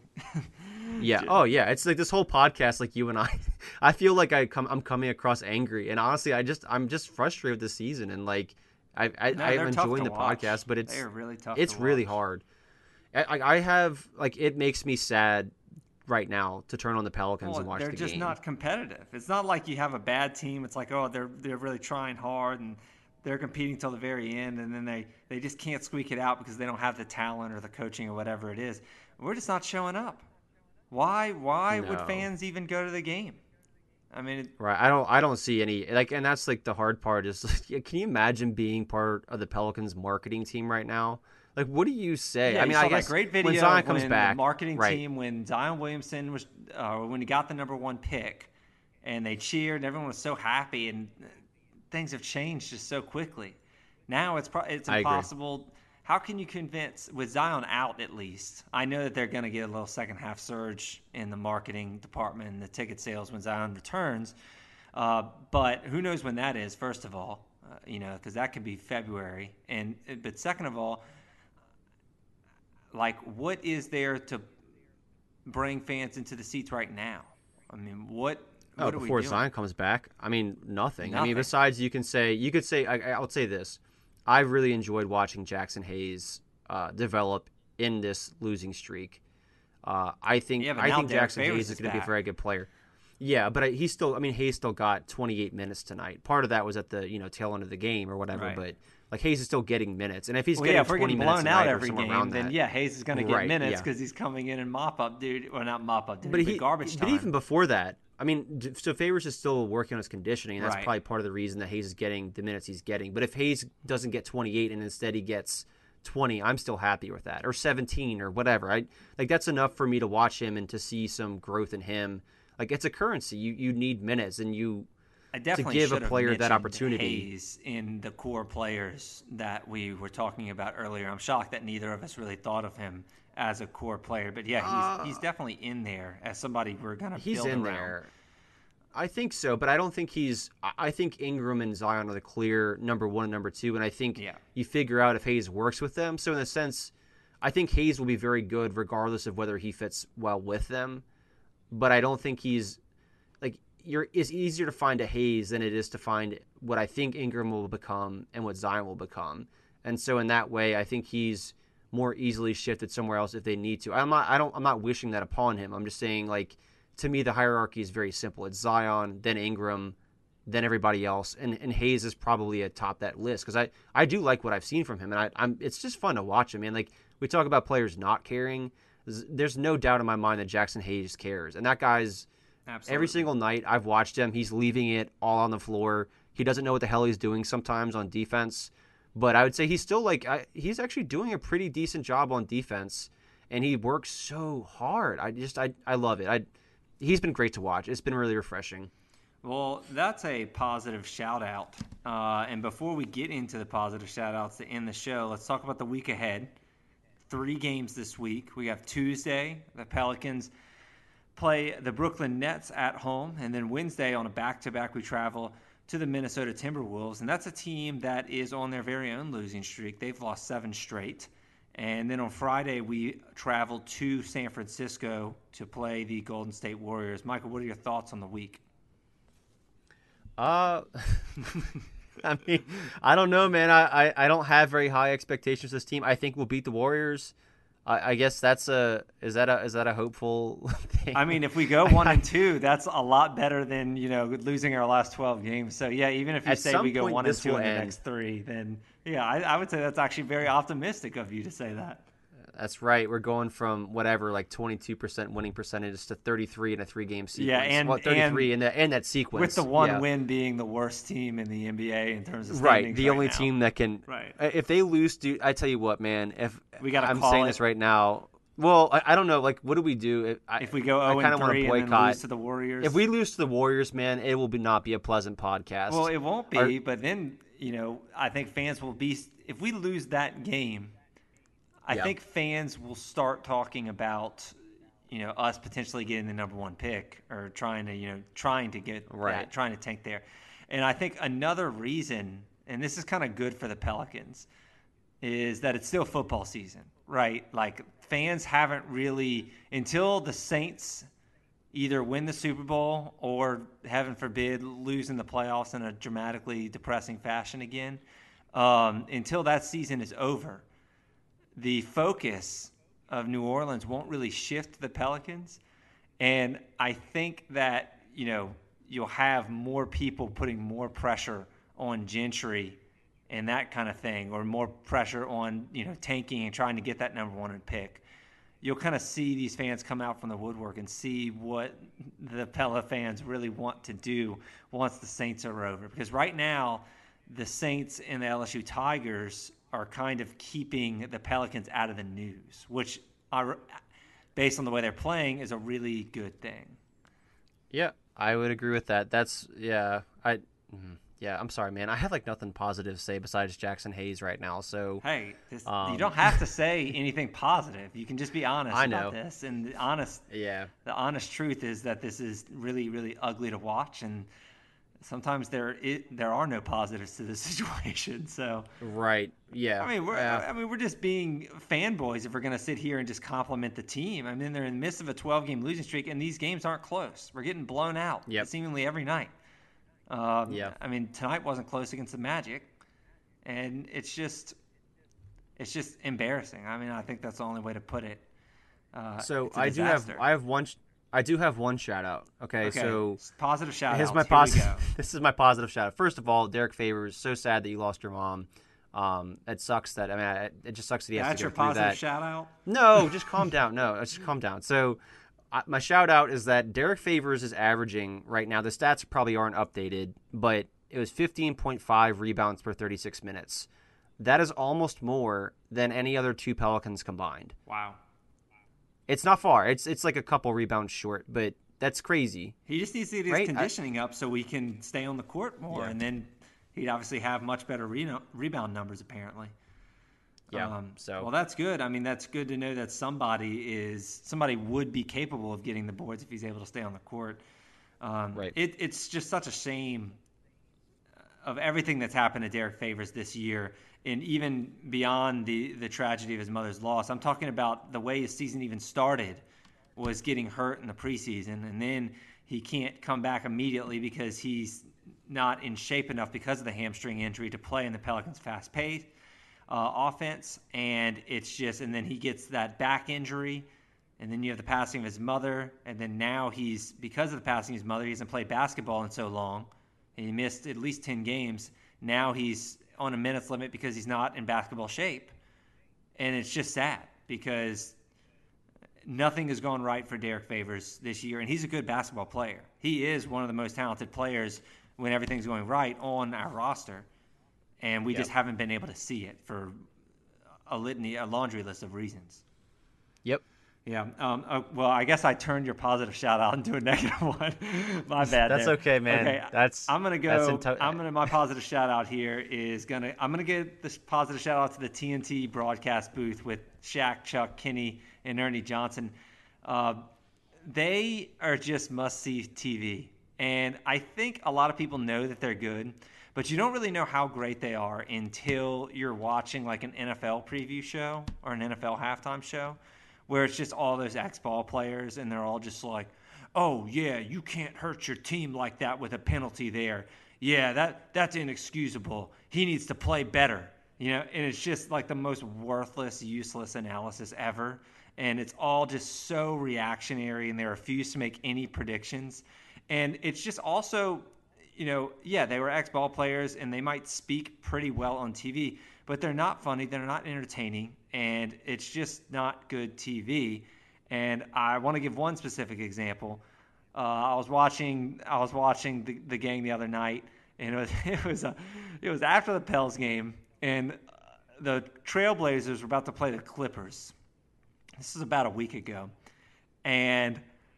Yeah. Oh, yeah. It's like this whole podcast, like you and I, I feel like I come, I'm coming across angry, and honestly, I just, I'm just frustrated with the season, and like, I, I, No, I'm they're tough enjoying to the watch. podcast, but it's, They are really tough it's to really watch. hard. I, I have like, it makes me sad right now to turn on the Pelicans Well, and watch they're the just game. not competitive. It's not like you have a bad team. It's like, oh, they're they're really trying hard and they're competing till the very end, and then they, they just can't squeak it out because they don't have the talent or the coaching or whatever it is. We're just not showing up. Why why would No. fans even go to the game? I mean, it, Right. I don't I don't see any like, and that's like the hard part is like, can you imagine being part of the Pelicans marketing team right now? Like, what do you say? yeah, I you mean, saw I guess that great video when Zion of comes when back, the marketing right. team, when Zion Williamson was, uh, when he got the number one pick, and they cheered, and everyone was so happy, and things have changed just so quickly. Now it's pro- it's I agree. impossible. How can you convince, with Zion out at least? I know that they're going to get a little second half surge in the marketing department and the ticket sales when Zion returns, uh, but who knows when that is? First of all, uh, you know, because that could be February, and but second of all, like, what is there to bring fans into the seats right now? I mean, what? Oh, what are before we doing? Zion comes back, I mean, nothing. I mean, Nothing. besides you can say, you could say, I, I'll say this. I really enjoyed watching Jackson Hayes uh, develop in this losing streak. Uh, I think Yeah, but I now think Derek Jackson Favors Hayes is is going to be a back. very good player. Yeah, but I, he's still. I mean, Hayes still got twenty-eight minutes tonight. Part of that was at the you know tail end of the game or whatever. Right. But like Hayes is still getting minutes, and if he's Well, getting yeah, if we're twenty getting minutes blown a night out or every somewhere game, around then that, yeah, Hayes is going to get Right, minutes yeah. because he's coming in and mop up duty, or not mop up duty, but but, he, garbage but time. even before that, I mean, d- so Favors is still working on his conditioning, and that's Right. probably part of the reason that Hayes is getting the minutes he's getting. But if Hayes doesn't get twenty-eight and instead he gets twenty, I'm still happy with that, or seventeen, or whatever. I like that's enough for me to watch him and to see some growth in him. Like it's a currency. You you need minutes, and you I definitely give a should have player that mentioned opportunity. Hayes in the core players that we were talking about earlier. I'm shocked that neither of us really thought of him as a core player, but yeah, he's Uh, he's definitely in there as somebody we're gonna He's build in around. there. I think so, but I don't think he's. I- I think Ingram and Zion are the clear number one and number two, and I think Yeah. you figure out if Hayes works with them. So in a sense, I think Hayes will be very good regardless of whether he fits well with them. But I don't think he's like you're. It's easier to find a Hayes than it is to find what I think Ingram will become and what Zion will become. And so in that way, I think he's more easily shifted somewhere else if they need to. I'm not. I don't. I'm not wishing that upon him. I'm just saying like. To me, the hierarchy is very simple. It's Zion, then Ingram, then everybody else, and, and Hayes is probably atop that list because I, I do like what I've seen from him, and I, I'm it's just fun to watch him. Man, like we talk about players not caring, there's no doubt in my mind that Jackson Hayes cares, and that guy's Absolutely. every single night I've watched him. He's leaving it all on the floor. He doesn't know what the hell he's doing sometimes on defense, but I would say he's still like I, he's actually doing a pretty decent job on defense, and he works so hard. I just I I love it. I He's been great to watch. It's been really refreshing. Well, that's a positive shout out. Uh, and before we get into the positive shout outs to end the show, let's talk about the week ahead. Three games this week. We have Tuesday, the Pelicans play the Brooklyn Nets at home. And then Wednesday, on a back to back, we travel to the Minnesota Timberwolves. And that's a team that is on their very own losing streak. They've lost seven straight. And then on Friday, we travel to San Francisco to play the Golden State Warriors. Michael, what are your thoughts on the week? Uh, I mean, I don't know, man. I, I, I don't have very high expectations for this team. I think we'll beat the Warriors. I, I guess that's a is that a is that a hopeful thing? I mean, if we go one and two, that's a lot better than you know losing our last twelve games. So yeah, even if you At say some we go point, one and this two will in the end. next three, then yeah, I, I would say that's actually very optimistic of you to say that. That's right. We're going from whatever, like twenty-two percent winning percentage to thirty-three in a three-game sequence. Yeah, and- well, thirty-three and in, the, in that sequence. With the one yeah. win being the worst team in the N B A in terms of Right, standings the right only now. team that can. Right. If they lose, dude, I tell you what, man. If We gotta I'm call saying it. this right now. Well, I, I don't know. Like, what do we do if, I, If we go I zero kinda and wanna three and then boycott. lose to the Warriors, If we lose to the Warriors, man, it will be not be a pleasant podcast. well, it won't be. Our- but then you know, I think fans will be. If we lose that game, I Yeah. think fans will start talking about, you know, us potentially getting the number one pick or trying to, you know, trying to get Right. that, trying to tank there. And I think another reason, and this is kind of good for the Pelicans, is that it's still football season, right? Like fans haven't really, until the Saints either win the Super Bowl or, heaven forbid, lose in the playoffs in a dramatically depressing fashion again, um, until that season is over, the focus of New Orleans won't really shift to the Pelicans. And I think that, you know, you'll have more people putting more pressure on Gentry and that kind of thing, or more pressure on, you know, tanking and trying to get that number one pick. You'll kind of see these fans come out from the woodwork and see what the Pella fans really want to do once the Saints are over. Because right now, the Saints and the L S U Tigers are kind of keeping the Pelicans out of the news, which, are, based on the way they're playing, is a really good thing. Yeah, I would agree with that. That's yeah. I mm, yeah. I'm sorry, man. I have like nothing positive to say besides Jackson Hayes right now. So Hey, this, Um, you don't have to say anything positive. You can just be honest I about know. this. And the honest, yeah, the honest truth is that this is really, really ugly to watch. And sometimes there it, there are no positives to this situation. So right. Yeah. I mean, we're Yeah. I mean we're just being fanboys if we're going to sit here and just compliment the team. I mean, they're in the midst of a twelve-game losing streak, and these games aren't close. We're getting blown out Yep. seemingly every night. Um, Yeah. I mean, tonight wasn't close against the Magic, and it's just it's just embarrassing. I mean, I think that's the only way to put it. Uh, So it's a I do have disaster. I have one sh- I do have one shout out. Okay, Okay, so positive shout here's outs. my Here we positive. go. This is my positive shout out. First of all, Derek Favors. So sad that you lost your mom. Um, it sucks that I mean I, it just sucks that he has That's to go your through positive that. shout out? No, just calm down. No, just calm down. So, uh, my shout out is that Derek Favors is averaging right now. The stats probably aren't updated, but it was fifteen point five rebounds per thirty-six minutes. That is almost more than any other two Pelicans combined. Wow. It's not far. It's it's like a couple rebounds short, but that's crazy. He just needs to get his Right? conditioning up so we can stay on the court more, Yeah. and then he'd obviously have much better re- rebound numbers, apparently. Yeah. Um, so well, that's good. I mean, that's good to know that somebody is somebody would be capable of getting the boards if he's able to stay on the court. Um, Right. It, it's just such a shame of everything that's happened to Derek Favors this year, and even beyond the the tragedy of his mother's loss. I'm talking about the way his season even started was getting hurt in the preseason, and then he can't come back immediately because he's not in shape enough because of the hamstring injury to play in the Pelicans' fast pace uh, offense. And it's just, and then he gets that back injury, and then you have the passing of his mother, and then now he's, because of the passing of his mother, he hasn't played basketball in so long. He missed at least ten games. Now he's on a minutes limit because he's not in basketball shape. And it's just sad because nothing has gone right for Derek Favors this year, and he's a good basketball player. He is one of the most talented players when everything's going right on our roster, and we Yep. just haven't been able to see it for a litany, a laundry list of reasons. Yep. Yeah. Um, uh, well, I guess I turned your positive shout out into a negative one. My bad. That's there. okay, man. Okay, That's I'm gonna that's go. ento- I'm gonna. My positive shout out here is gonna. I'm gonna give this positive shout out to the T N T broadcast booth with Shaq, Chuck, Kenny, and Ernie Johnson. Uh, they are just must see T V, and I think a lot of people know that they're good, but you don't really know how great they are until you're watching like an N F L preview show or an N F L halftime show, where it's just all those ex-ball players, and they're all just like, oh, yeah, you can't hurt your team like that with a penalty there. Yeah, that that's inexcusable. He needs to play better. You know, and it's just like the most worthless, useless analysis ever. And it's all just so reactionary, and they refuse to make any predictions. And it's just also, you know, yeah, they were ex-ball players, and they might speak pretty well on T V, but they're not funny, they're not entertaining, and it's just not good T V. And I want to give one specific example. Uh, I was watching, I was watching the, the game the other night, and it was it was a, it was after the Pels game, and the Trailblazers were about to play the Clippers. This is about a week ago, and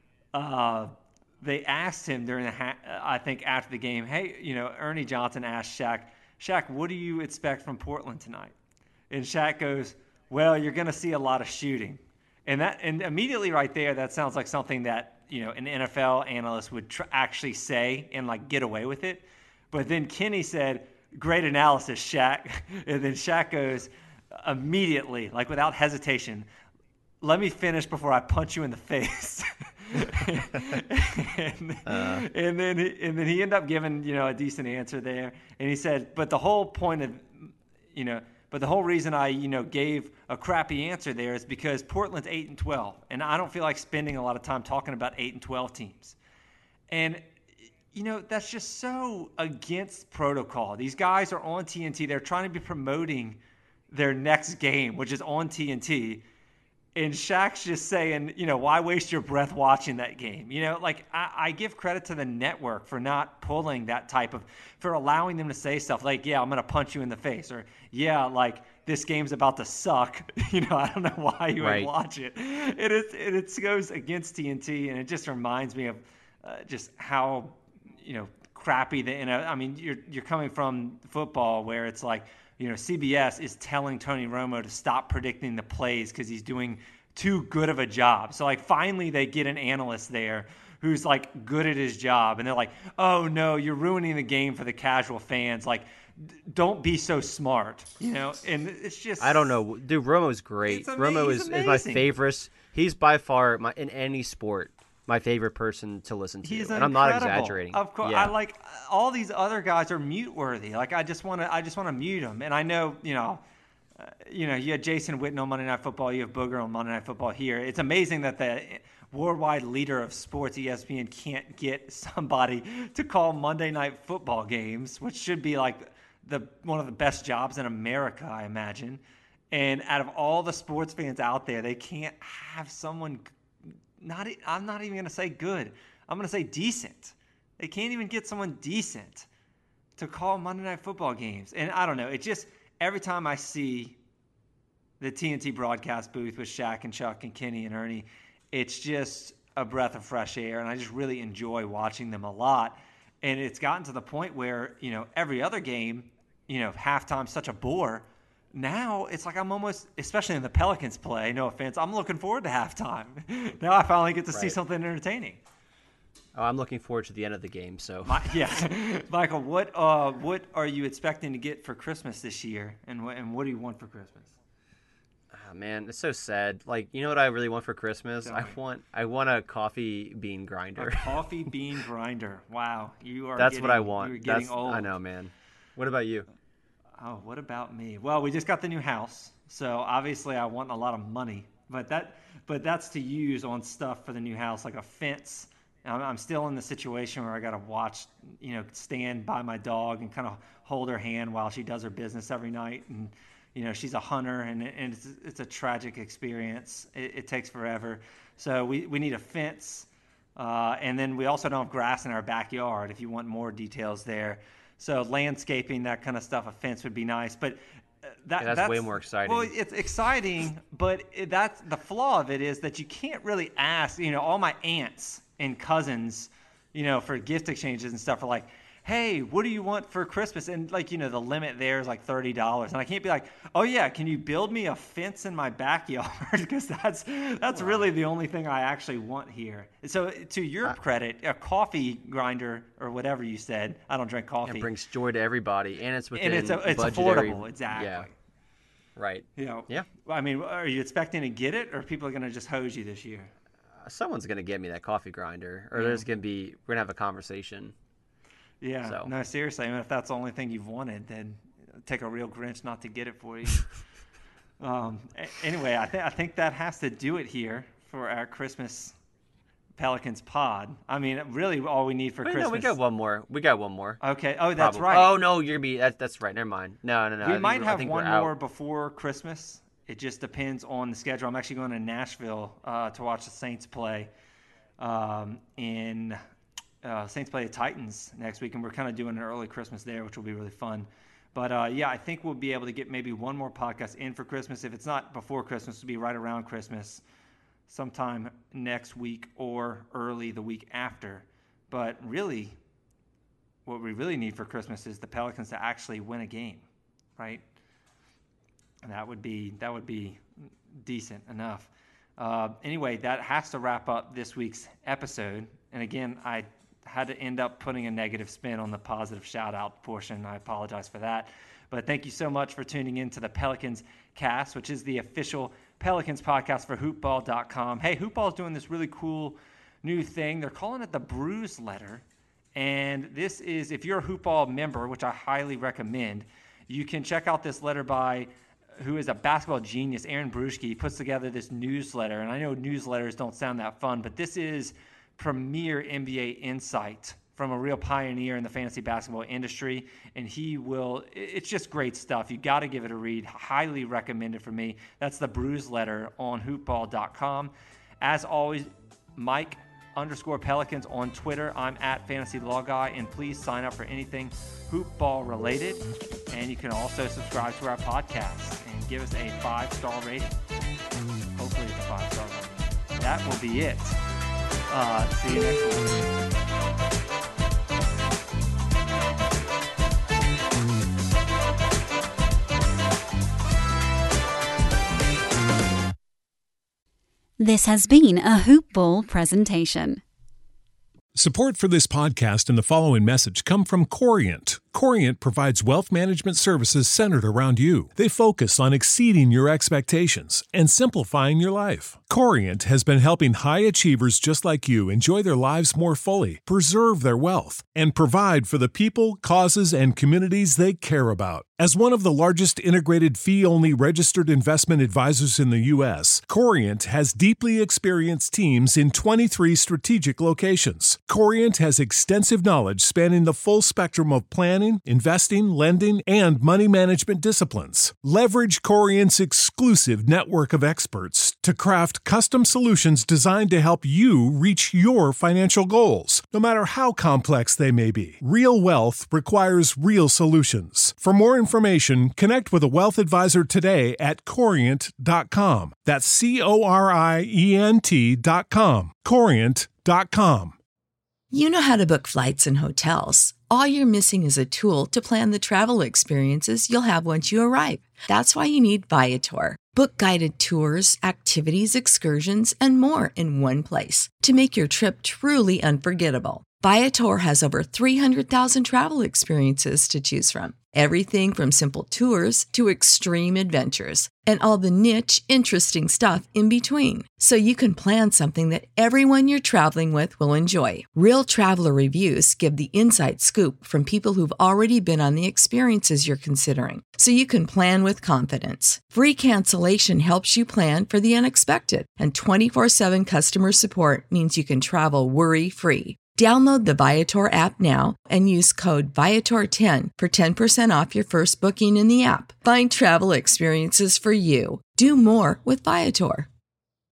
uh, they asked him during the, ha- I think after the game, hey, you know, Ernie Johnson asked Shaq, Shaq, what do you expect from Portland tonight? And Shaq goes, well, you're going to see a lot of shooting. And that, and immediately right there, that sounds like something that, you know, an N F L analyst would tr- actually say and like get away with it. But then Kenny said, great analysis, Shaq. And then Shaq goes immediately, like without hesitation, let me finish before I punch you in the face. and, uh. and then he, and then he ended up giving, you know, a decent answer there. And he said, but the whole point of, you know, but the whole reason I, you know, gave a crappy answer there is because Portland's eight and twelve, and I don't feel like spending a lot of time talking about eight and twelve teams. And you know, that's just so against protocol. These guys are on T N T. They're trying to be promoting their next game, which is on T N T. And Shaq's just saying, you know, why waste your breath watching that game? You know, like I, I give credit to the network for not pulling that type of, for allowing them to say stuff like, yeah, I'm going to punch you in the face, or yeah, like this game's about to suck. You know, I don't know why you right. would watch it. It is, it, it goes against T N T, and it just reminds me of uh, just how, you know, crappy the, you know, I mean, you're you're coming from football where it's like, you know, C B S is telling Tony Romo to stop predicting the plays because he's doing too good of a job. So, like, finally they get an analyst there who's, like, good at his job. And they're like, oh, no, you're ruining the game for the casual fans. Like, d- don't be so smart, you know? And it's just... I don't know. Dude, Romo's great. Ama- Romo is, is my favorite. He's by far, my in any sport, my favorite person to listen to. He's and I'm not incredible. exaggerating. Of course, yeah. I like all these other guys are mute worthy. Like I just want to, I just want to mute them. And I know, you know, uh, you know, you had Jason Witten on Monday Night Football. You have Booger on Monday Night Football here. It's amazing that the worldwide leader of sports, E S P N, can't get somebody to call Monday Night Football games, which should be like the one of the best jobs in America, I imagine. And out of all the sports fans out there, they can't have someone not – I'm not even going to say good. I'm going to say decent. They can't even get someone decent to call Monday Night Football games. And I don't know. It just – every time I see the T N T broadcast booth with Shaq and Chuck and Kenny and Ernie, it's just a breath of fresh air. And I just really enjoy watching them a lot. And it's gotten to the point where, you know, every other game, you know, halftime's such a bore. Now it's like I'm almost, especially in the Pelicans play, no offense, I'm looking forward to halftime. Now I finally get to right. see something entertaining. Oh, I'm looking forward to the end of the game. So My, yeah, Michael, what uh, what are you expecting to get for Christmas this year, and what and what do you want for Christmas? Oh, man, it's so sad. Like, you know what I really want for Christmas? Tell I me. want I want a coffee bean grinder. A coffee bean grinder. Wow, you are. That's getting, what I want. You're getting That's, old. I know, man. What about you? Oh, what about me? Well, we just got the new house, so obviously I want a lot of money, but that, but that's to use on stuff for the new house, like a fence. I'm, I'm still in the situation where I got to watch, you know, stand by my dog and kind of hold her hand while she does her business every night, and you know, she's a hunter, and, it, and it's, it's a tragic experience. It, it takes forever, so we we need a fence, uh, and then we also don't have grass in our backyard. If you want more details there. So landscaping, that kind of stuff, a fence would be nice. But that, yeah, that's, that's way more exciting. Well, it's exciting, but it, that's the flaw of it is that you can't really ask, you know, all my aunts and cousins, you know, for gift exchanges and stuff are like, hey, what do you want for Christmas? And like, you know, the limit there is like thirty dollars. And I can't be like, oh yeah, can you build me a fence in my backyard? Because that's that's wow. really the only thing I actually want here. So to your uh, credit, a coffee grinder or whatever you said, I don't drink coffee. It brings joy to everybody, and it's within and it's, a, it's budgetary, affordable, exactly. Yeah. Right. You know, yeah. I mean, are you expecting to get it, or are people going to just hose you this year? Uh, someone's going to get me that coffee grinder, or yeah. there's going to be, we're going to have a conversation. Yeah, so. no, seriously. I mean, if that's the only thing you've wanted, then take a real Grinch not to get it for you. um, anyway, I, th- I think that has to do it here for our Christmas Pelicans pod. I mean, really, all we need for Wait, Christmas. No, we got one more. We got one more. Okay. Oh, that's Probably. right. Oh no, you're gonna be. That, that's right. Never mind. No, no, no. We I might have one more out. before Christmas. It just depends on the schedule. I'm actually going to Nashville uh, to watch the Saints play. Um, in uh, Saints play the Titans next week, and we're kind of doing an early Christmas there, which will be really fun. But uh, yeah, I think we'll be able to get maybe one more podcast in for Christmas. If it's not before Christmas, it'll be right around Christmas, sometime next week or early the week after. But really, what we really need for Christmas is the Pelicans to actually win a game, right? And that would be that would be decent enough. Uh, anyway, that has to wrap up this week's episode. And again, I had to end up putting a negative spin on the positive shout-out portion. I apologize for that. But thank you so much for tuning in to the Pelicans Cast, which is the official Pelicans podcast for hoopball dot com. Hey, Hoopball is doing this really cool new thing. They're calling it the Bruise Letter. And this is, if you're a Hoopball member, which I highly recommend, you can check out this letter by who is a basketball genius, Aaron Bruschke. He puts together this newsletter. And I know newsletters don't sound that fun, but this is premier N B A insight from a real pioneer in the fantasy basketball industry, and he will, it's just great stuff. You got to give it a read. Highly recommended for me. That's the Bruise Letter on hoopball dot com. As always, Mike underscore Pelicans on Twitter. I'm at Fantasy Law Guy, and please sign up for anything hoopball related. And you can also subscribe to our podcast and give us a five-star rating. Hopefully it's a five-star rating. That will be it. Uh, see you next week. This has been a Hoop Ball presentation. Support for this podcast and the following message come from Corient. Corient provides wealth management services centered around you. They focus on exceeding your expectations and simplifying your life. Corient has been helping high achievers just like you enjoy their lives more fully, preserve their wealth, and provide for the people, causes, and communities they care about. As one of the largest integrated fee-only registered investment advisors in the U S, Corient has deeply experienced teams in twenty-three strategic locations. Corient has extensive knowledge spanning the full spectrum of planning, investing, lending, and money management disciplines. Leverage Corient's exclusive network of experts to craft custom solutions designed to help you reach your financial goals, no matter how complex they may be. Real wealth requires real solutions. For more information, connect with a wealth advisor today at corient dot com. That's C O R I E N T dot com. corient dot com. You know how to book flights and hotels. All you're missing is a tool to plan the travel experiences you'll have once you arrive. That's why you need Viator. Book guided tours, activities, excursions, and more in one place to make your trip truly unforgettable. Viator has over three hundred thousand travel experiences to choose from. Everything from simple tours to extreme adventures and all the niche, interesting stuff in between. So you can plan something that everyone you're traveling with will enjoy. Real traveler reviews give the inside scoop from people who've already been on the experiences you're considering. So you can plan with confidence. Free cancellation helps you plan for the unexpected. And twenty-four seven customer support means you can travel worry-free. Download the Viator app now and use code Viator ten for ten percent off your first booking in the app. Find travel experiences for you. Do more with Viator.